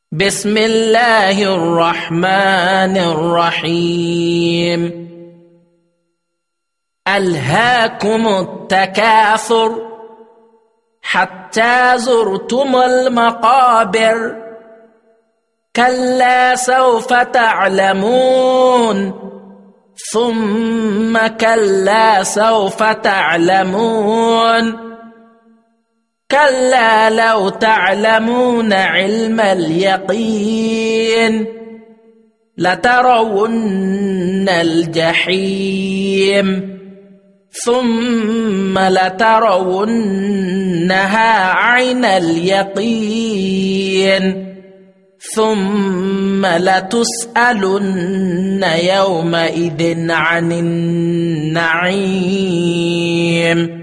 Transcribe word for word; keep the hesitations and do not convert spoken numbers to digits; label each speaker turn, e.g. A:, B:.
A: بسم الله الرحمن الرحيم. ألهاكم التكاثر حتى زرتم المقابر كلا سوف تعلمون ثم كلا سوف تعلمون كلا لو تعلمون علم اليقين لترون الجحيم ثم لترونها عين اليقين ثم لتسألن يومئذ عن النعيم.